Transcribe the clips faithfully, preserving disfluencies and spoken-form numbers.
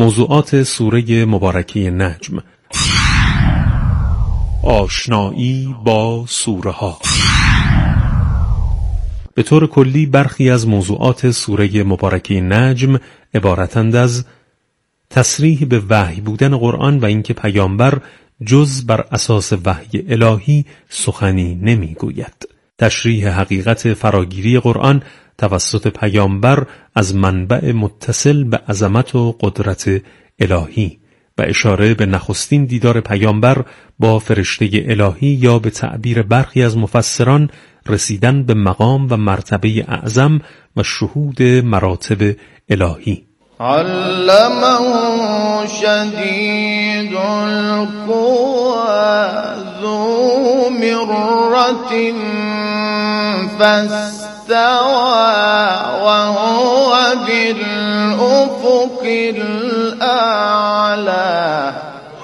موضوعات سوره مبارکه نجم. آشنایی با سوره ها. به طور کلی برخی از موضوعات سوره مبارکه نجم عبارتند از تصریح به وحی بودن قرآن و اینکه پیامبر جز بر اساس وحی الهی سخنی نمیگوید، تشریح حقیقت فراگیری قرآن توسط پیامبر از منبع متصل به عظمت و قدرت الهی و اشاره به نخستین دیدار پیامبر با فرشته الهی یا به تعبیر برخی از مفسران رسیدن به مقام و مرتبه اعظم و شهود مراتب الهی. علمه شدید القوى ذو مرة فاستوى وهو بالأفق الأعلى.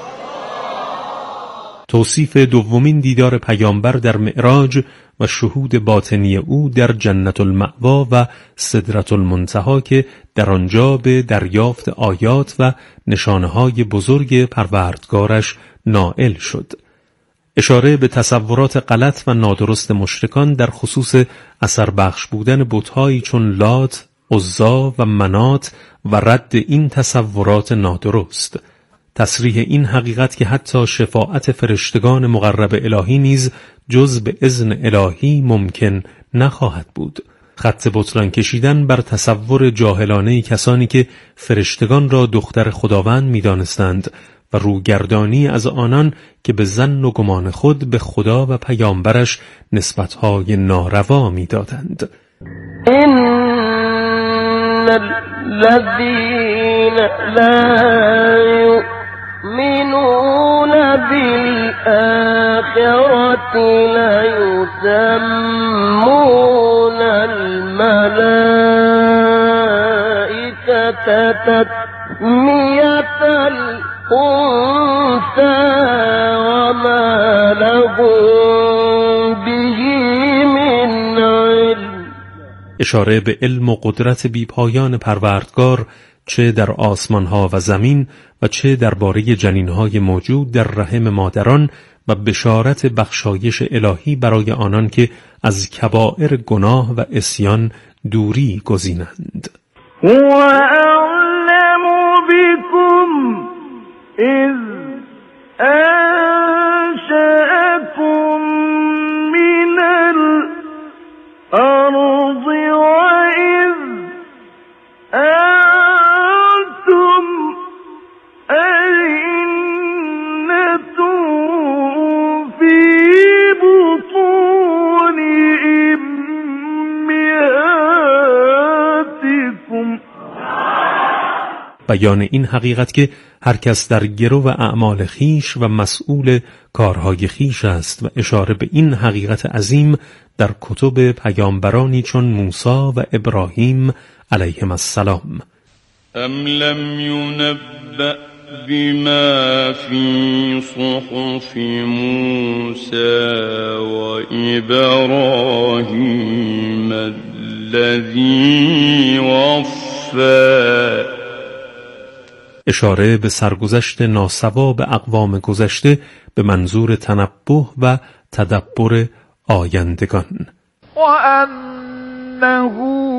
توصیف دومین دیدار پیامبر در معراج و شهود باطنی او در جنت المأوا و سدرة المنتهی که در آنجا به دریافت آیات و نشانه‌های بزرگ پروردگارش نائل شد. اشاره به تصورات غلط و نادرست مشرکان در خصوص اثر بخش بودن بت‌هایی چون لات، عزا و منات و رد این تصورات نادرست. تصریح این حقیقت که حتی شفاعت فرشتگان مقرب الهی نیز جز به اذن الهی ممکن نخواهد بود. خط بطلان کشیدن بر تصور جاهلانه کسانی که فرشتگان را دختر خداوند می‌دانستند و روگردانی از آنان که به ظن و گمان خود به خدا و پیامبرش نسبت‌های ناروا می‌دادند. ان الذين لا يؤمنون بالآخرة لا يسمون الملائكة تسمية الأنثى وما لهم به من علم. اشاره به علم و قدرت بیپایان پروردگار چه در آسمانها و زمین و چه درباره جنینهای موجود در رحم مادران و بشارت بخشایش الهی برای آنان که از کبائر گناه و عصیان دوری گزینند. هو اعلم بكم اذ انشأكم من الارض واذ انتم أجنة في بطون أمهاتكم. بیان این حقیقت که هر کس در گرو و اعمال خیش و مسئول کارهای خیش است و اشاره به این حقیقت عظیم در کتب پیامبرانی چون موسی و ابراهیم علیهم السلام. ام لم ينبأ بما في صحف موسى وإبراهيم الذي وفى. اشاره به سرگذشت ناسوا به اقوام گذشته به منظور تنبه و تدبر آیندگان. وأنه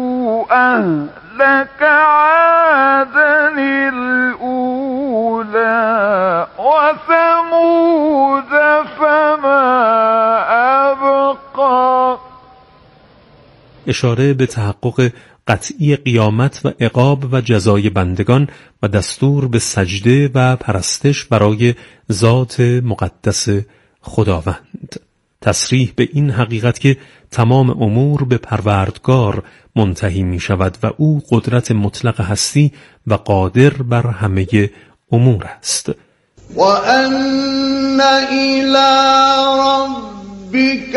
أهلك عادا الأولى وثمود فما أبقى. اشاره به تحقق قطعی قیامت و عقاب و جزای بندگان و دستور به سجده و پرستش برای ذات مقدس خداوند. تصریح به این حقیقت که تمام امور به پروردگار منتهی می شود و او قدرت مطلق هستی و قادر بر همه امور است. و ان الی ربک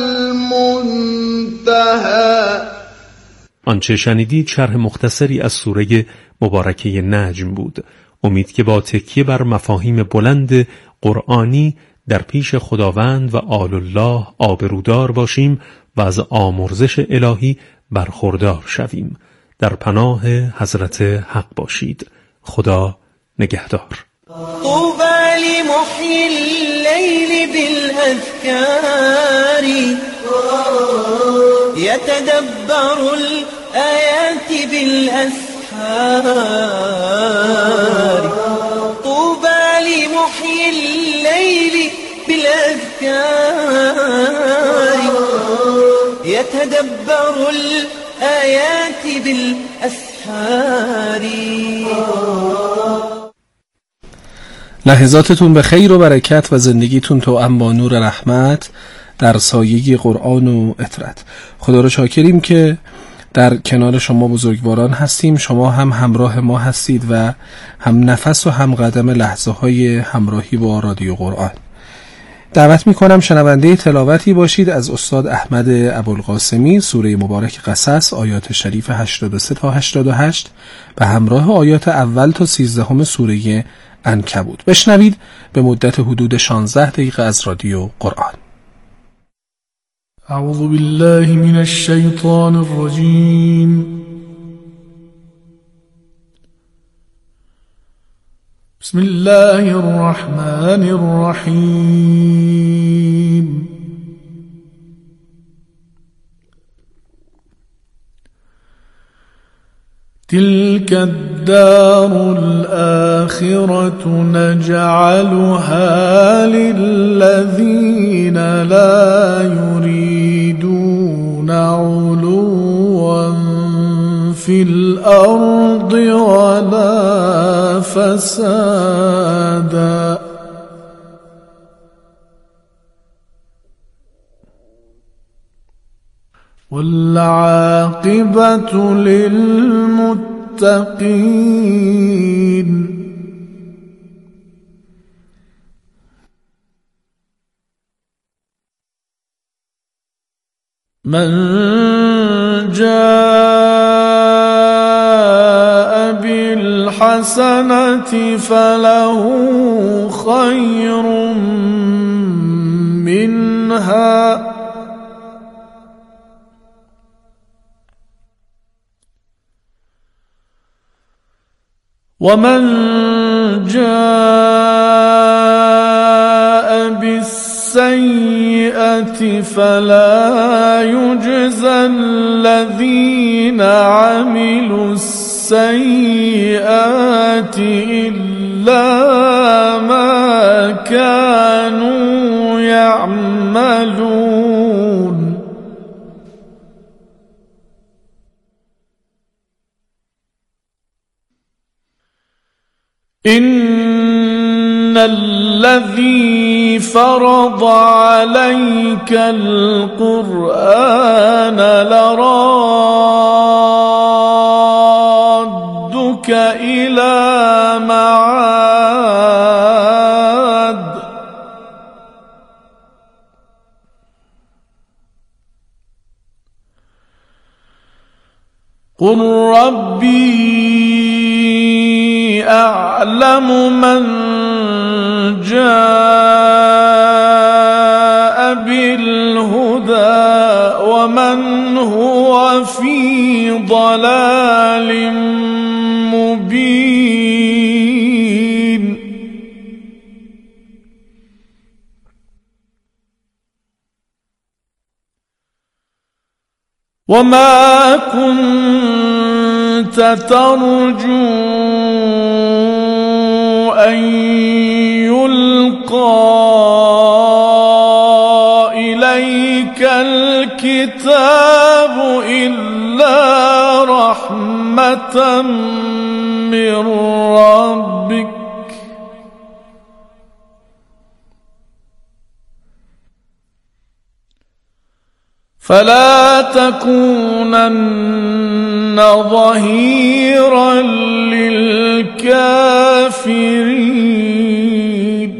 المنتهی. آنچه شنیدید شرح مختصری از سوره مبارکه نجم بود. امید که با تکیه بر مفاهیم بلند قرآنی در پیش خداوند و آل الله آبرودار باشیم و از آمرزش الهی برخوردار شویم. در پناه حضرت حق باشید. خدا نگهدار. طوبى لمحيي الليل بالأذكار يتدبر الآيات بالأسحار. طوبى لمحيي الليل بالأذكار يتدبر الآيات بالأسحار. لحظاتتون به خیر و برکت و زندگیتون توأم با نور رحمت در سایه قرآن و اطرت. خدا رو شاکریم که در کنار شما بزرگواران هستیم، شما هم همراه ما هستید و هم نفس و هم قدم لحظه های همراهی با رادیو قرآن. دعوت میکنم شنونده تلاوتی باشید از استاد احمد ابوالقاسمی، سوره مبارک قصص، آیات شریف هشتاد و سه تا هشتاد و هشت به همراه آیات اول تا سیزدهم سوره عنکبوت. بشنوید به مدت حدود شانزده دقیقه از رادیو قرآن. اعوذ بالله من الشیطان الرجیم. بسم الله الرحمن الرحیم. تلك الدار الآخرة نجعلها للذين لا يريدون علوا في الأرض ولا فسادا والعاقبة للمتقين. من جاء بالحسنة فله خير منها ومن جاء بالسيئة فلا يجزى الذين عملوا السيئات إلا ما كانوا يعملون. إن الذي فرض عليك القرآن لرادك إلى معاد قل ربي أعلم من جاء بالهدى ومن هو في ضلال مبين. وما كنت ترجو أن يلقى إليك الكتاب إلا رحمة من ربك فلا تكونن ظهيرا للكافرين.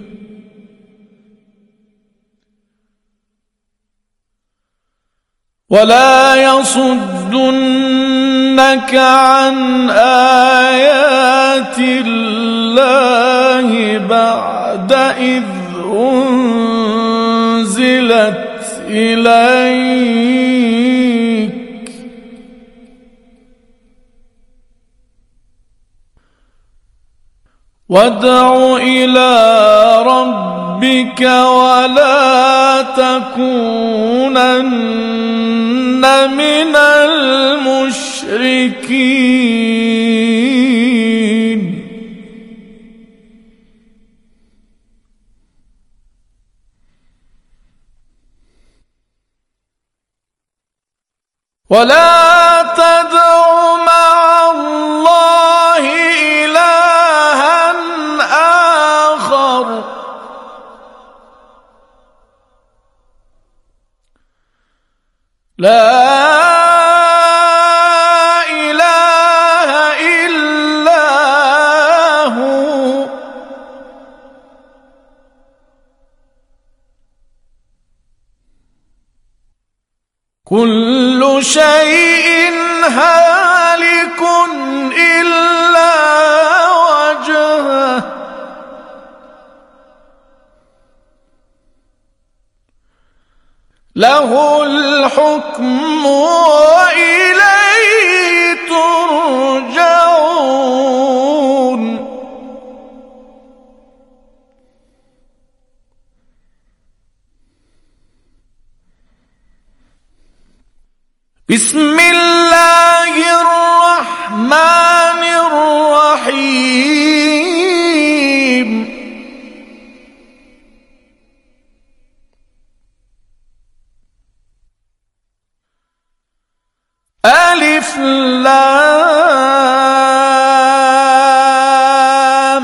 ولا يصدنك عن آيات الله بعد إذ أنزلت إليك وادع إلى ربك ولا تكونن من المشركين ولا تدع مع الله إلها آخر لا إله إلا هو كل شيء هالك إلا وجهه له الحكم وإليه ترجعون بسم الله الرحمن الرحيم ألف لام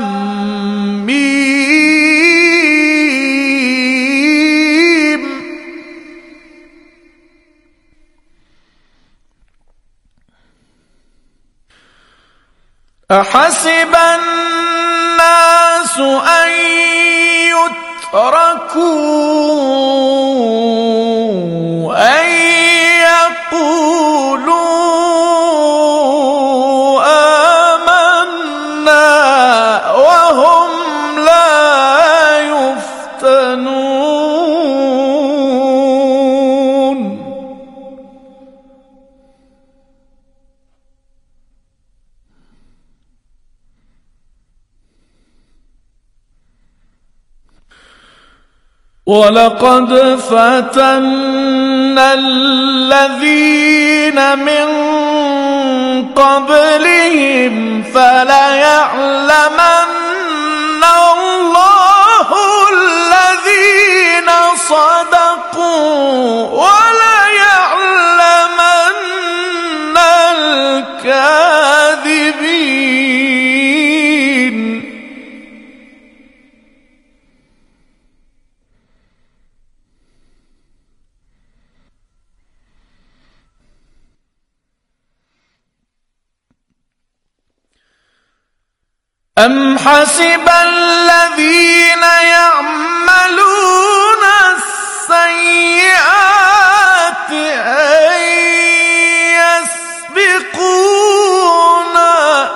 ميم أحسب الناس أن يتركوا أن يقولوا آمنا وهم لا يفتنون ولقد فتنا الذين من قبلهم فليعلمن الله الذين صدقوا وليعلمن الكاذبين أم حسب الذين يعملون السيئات أن يسبقونا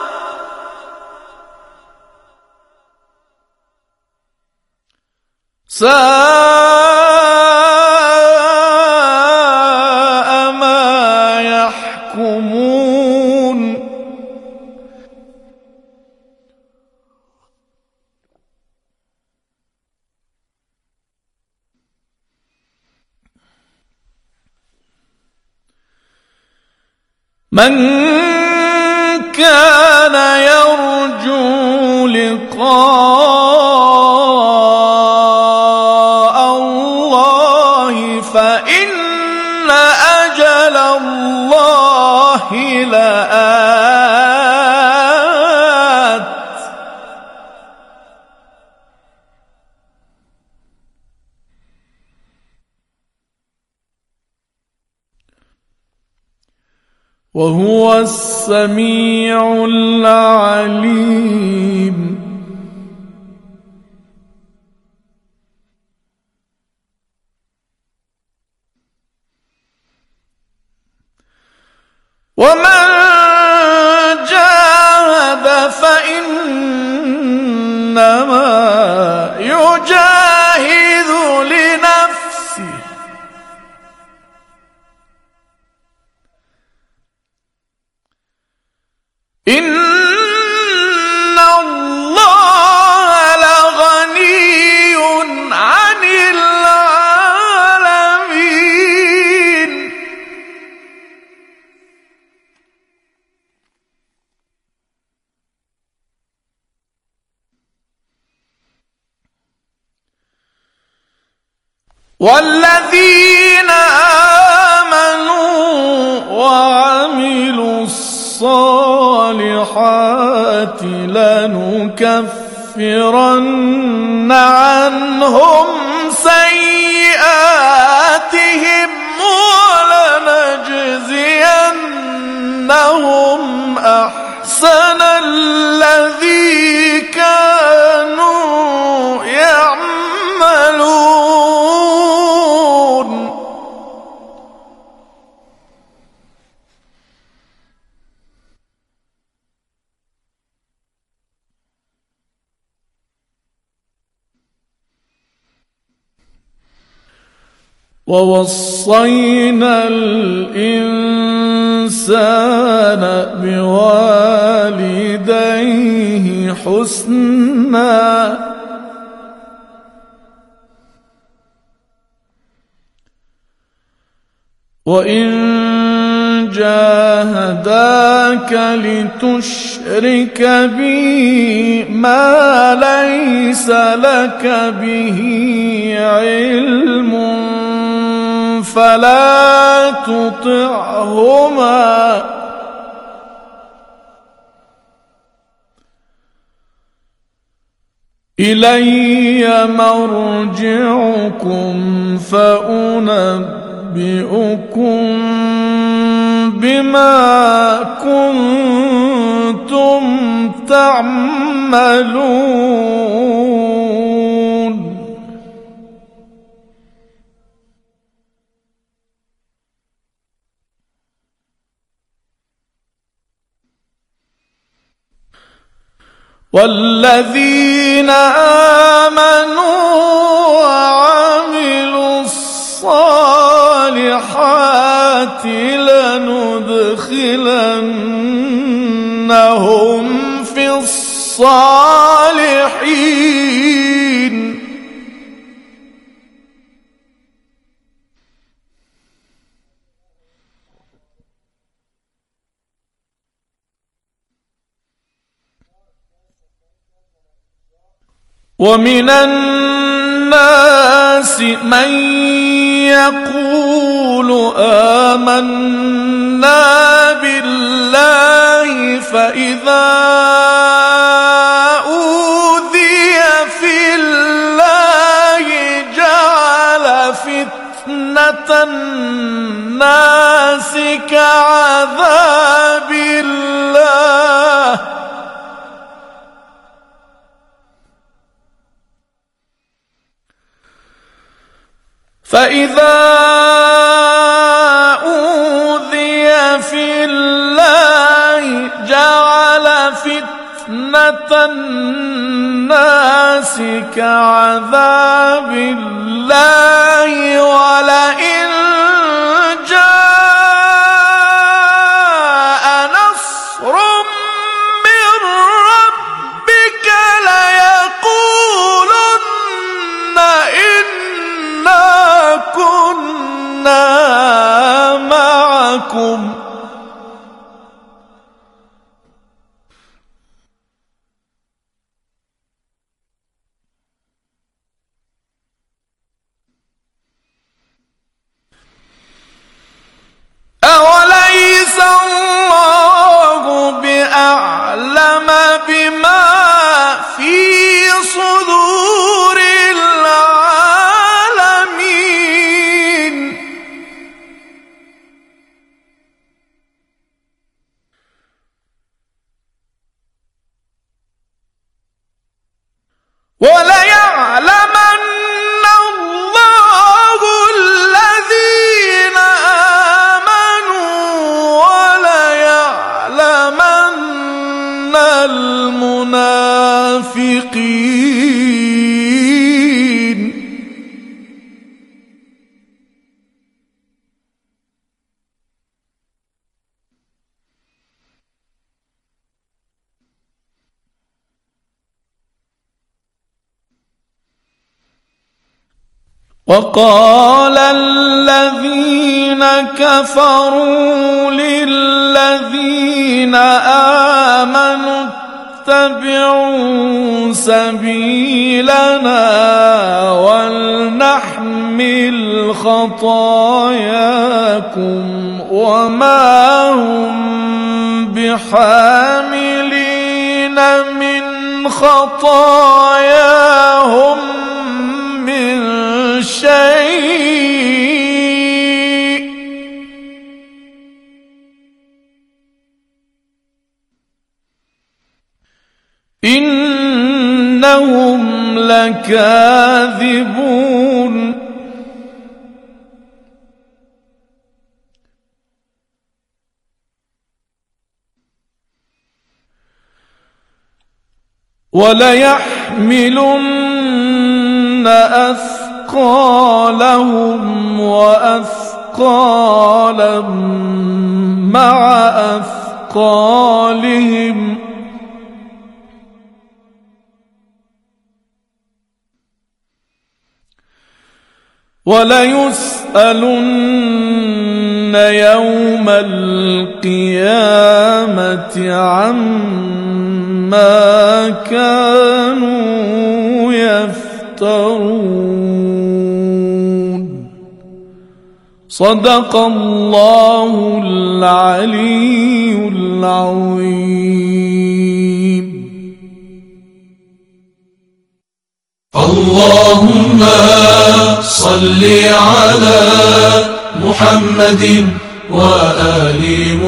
ساء ما يحكمون من كان يرجو لقاء الله فإن أجل الله لآت وهو السميع العليم ومن جاهد فإنما يجاهد لنفسه إن الله والذين آمنوا وعملوا الصالحات لنكفرن عنهم سيئاتهم ولنجزينهم أحسن الذي كانوا يعملون. ووصينا الإنسان بوالديه حسنا وإن جاهداك لتشرك بي ما ليس لك به علم فلا تطعهما إلي مرجعكم فأنبئكم بما كنتم تعملون. والذين آمنوا وعملوا الصالحات لندخلنهم في الصالحين. ومن الناس من يقول آمنا بالله فإذا أوذي في الله جعل فتنة الناس كعذاب الله فإذا أوذي في الله جعل فتنة الناس كعذاب الله ولئن جاء نصر من ربك ليقولن إنا كنا معكم أوليس الله بأعلم بما في صدور العالمين. وليعلمن الله الذين آمنوا وليعلمن المنافقين. وقال الذين كفروا للذين آمنوا اتبعوا سبيلنا ولنحمل يحمل خطاياكم وما هم بحاملين من خطاياهم من شيء إنهم لكاذبون وليحملن أثقالهم وأثقالا مع أثقالهم وليسألن يوم القيامة عما كانوا يفترون. صدق الله العلي العظيم. اللهم صل على محمد وآل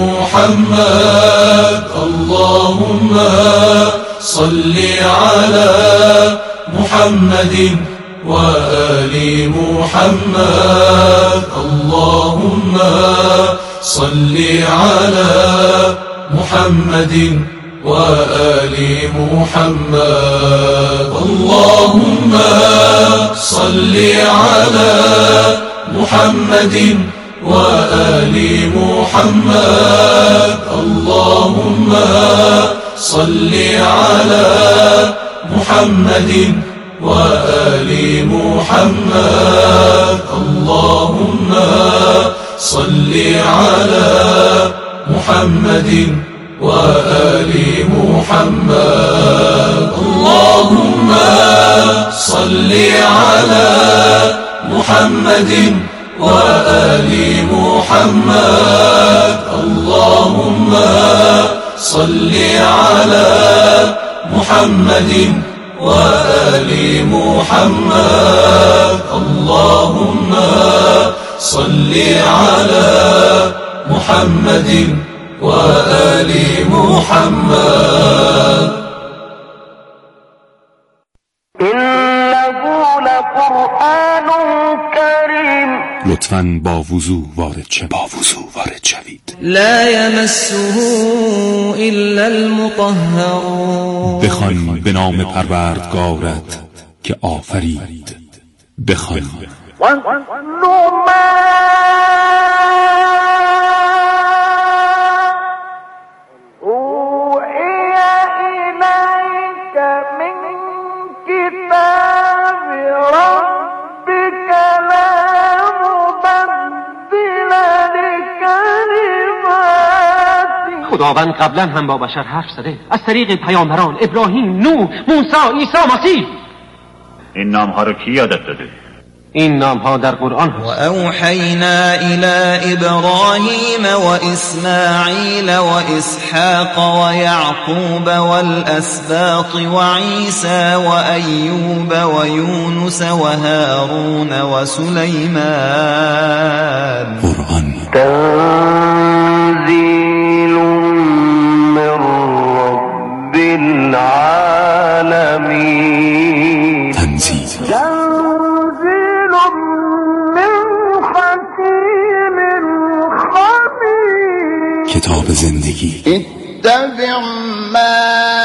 محمد. اللهم صل على محمد وآل محمد. اللهم صل على محمد وآل محمد. اللهم صل على محمد وآل محمد. اللهم صل على محمد وآل محمد. اللهم صل على محمد وآل محمد. اللهم صل على محمد وآل محمد. اللهم صل على محمد وآل محمد. اللهم صل على محمد وآل محمد. إنه لقرآن كريم. لطفاً با وضوح وارد شوید. با وضوح وارد شوید. لا يمسه إلا المطهرون. بخوان به نام پروردگارت که آفرید. بخوان خداوند قبلا هم با بشر حرف زده از طریق پیامبران ابراهیم، نوح، موسی، عیسی مسیح. این نام ها رو کی یادت داده؟ این نام ها در قرآن هست. و اوحینا الی ابراهیم و اسماعیل و اسحاق و یعقوب و الاسباط و عیسی و ایوب و یونس و هارون و سلیمان. قرآن تنزیل من رب العالمین. تنزیل کتاب زندگی. اتبع ما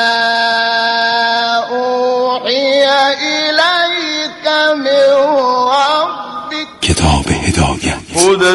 اوحی الیک من ربک. کتاب هدایت. هدی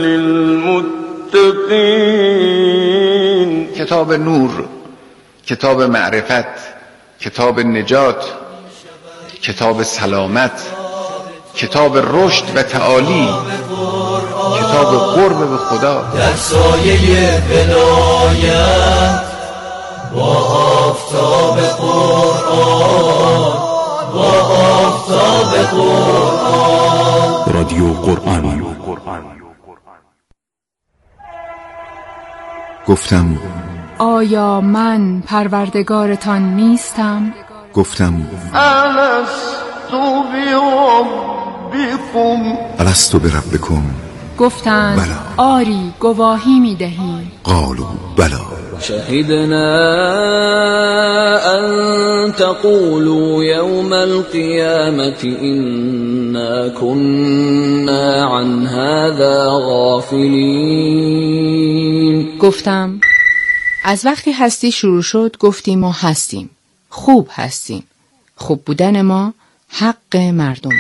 للمتقین. کتاب نور، کتاب معرفت، کتاب نجات، کتاب سلامت، کتاب رشد و تعالی، کتاب قرب به خدا. در سایه ولایت با آفتاب قرآن، با آفتاب قرآن. رادیو قرآن. گفتم آیا من پروردگارتان نیستم؟ گفتم الستو بربکم الستو بربکم گفتند بلا. آری گواهی می دهیم. قالوا بلا شهدنا ان تقولوا يوم القيامة إنا كنا عن هذا غافلين. گفتم از وقتی هستی شروع شد گفتیم ما هستیم، خوب هستیم، خوب بودن ما حق مردمه.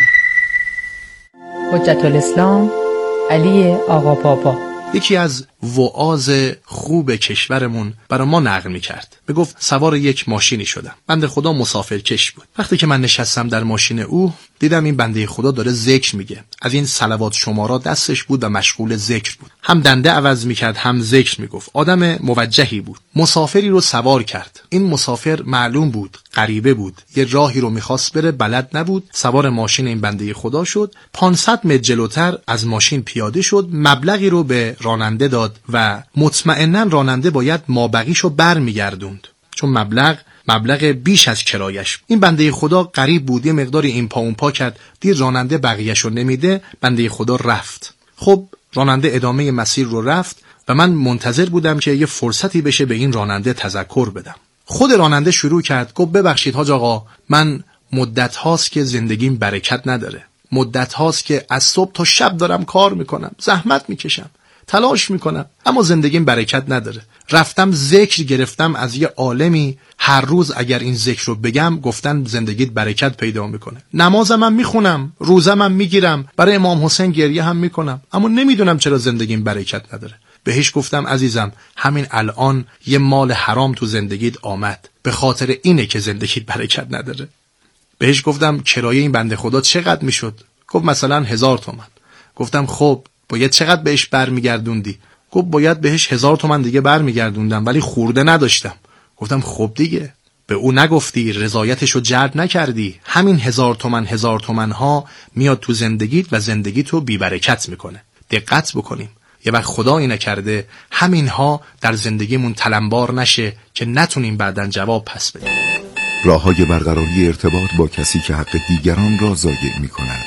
حجت الاسلام علی آقا پاپا یکی از وعاظ خوب کشورمون برای ما نقل می‌کرد. میگفت سوار یک ماشینی شدم. بنده خدا مسافرکش بود. وقتی که من نشستم در ماشین او دیدم این بنده خدا داره ذکر میگه. از این صلوات شمارا دستش بود و مشغول ذکر بود. هم دنده عوض میکرد هم ذکر میگفت. آدم موجهی بود. مسافری رو سوار کرد. این مسافر معلوم بود غریبه بود. یه راهی رو میخواست بره بلد نبود. سوار ماشین این بنده خدا شد. پانصد متر جلوتر از ماشین پیاده شد. مبلغی رو به راننده داد و مطمئناً راننده باید مابقیشو برمیگردوند، چون مبلغ مبلغ بیش از کرایش. این بنده خدا غریب بود، یه مقداری این پا اون پا کرد، دید راننده بقیه‌شو نمیده، بنده خدا رفت. خب راننده ادامه مسیر رو رفت و من منتظر بودم که یه فرصتی بشه به این راننده تذکر بدم. خود راننده شروع کرد، گفت ببخشید حاج آقا، من مدت هاست که زندگیم برکت نداره، مدت هاست که از صبح تا شب دارم کار میکنم، زحمت میکشم، تلاش میکنم، اما زندگیم برکت نداره. رفتم ذکر گرفتم از یه عالمی، هر روز اگر این ذکر رو بگم گفتن زندگیت برکت پیدا میکنه. نمازم هم میخونم، روزم هم میگیرم، برای امام حسین گریه هم میکنم، اما نمیدونم چرا زندگیم برکت نداره. بهش گفتم عزیزم همین الان یه مال حرام تو زندگیت آمد، به خاطر اینه که زندگیت برکت نداره. بهش گفتم کرایه این بنده خدا چقدر میشد؟ گفت مثلا هزار تومن. گفتم خب باید چقدر بهش برمیگردوندی؟ گفت باید بهش هزار تومن دیگه برمیگردوندم ولی خورده نداشتم. گفتم خب دیگه به او نگفتی، رضایتشو جلب نکردی، همین هزار تومن هزار تومن ها میاد تو زندگیت و زندگیتو بی برکت میکنه. دقت بکنیم، یه وقت خدا اینه کرده همین ها در زندگیمون تلمبار نشه که نتونیم بعدن جواب پس بدیم. راه‌های برقراری ارتباط با کسی که حق دیگران را ضایع می‌کند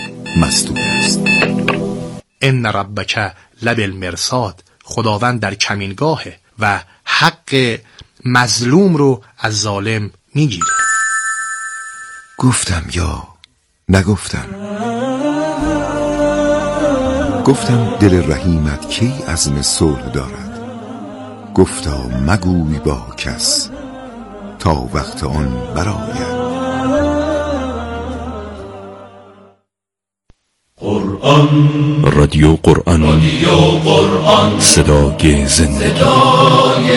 مسدود است. ان ربک لبالمرصاد، خداوند در کمینگاهه و حق مظلوم رو از ظالم میگیره. گفتم یا نگفتم، گفتم دل رحیمت کی عزم صلح دارد، گفتا مگوی با کس تا وقت آن برآید. قرآن رادیو قرآن رادیو قرآن صدای زندگی، صدای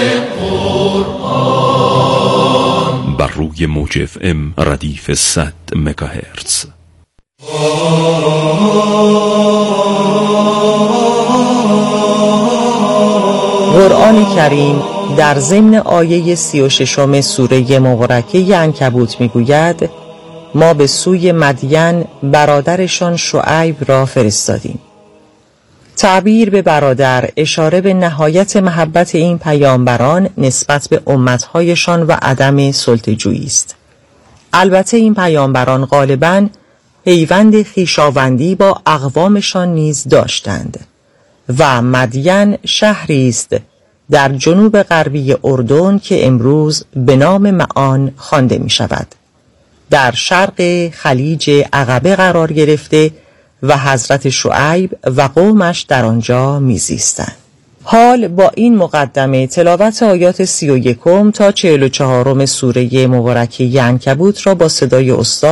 قرآن بر روی موج اف ام ردیف صد مگاهرتز. قرآن کریم در ضمن آیه سی و ششم سوره مبارکه عنکبوت میگوید ما به سوی مدین برادرشان شعیب را فرستادیم. تعبیر به برادر اشاره به نهایت محبت این پیامبران نسبت به امتهایشان و عدم سلطه‌جویی است. البته این پیامبران غالباً پیوند خویشاوندی با اقوامشان نیز داشتند و مدین شهری است در جنوب غربی اردن که امروز به نام معان خوانده می شود. در شرق خلیج عقبه قرار گرفته و حضرت شعیب و قومش در آنجا میزیستند. حال با این مقدمه تلاوت آیات سی و یکم تا چهل و چهارم سوره مبارکه عنکبوت را با صدای استاد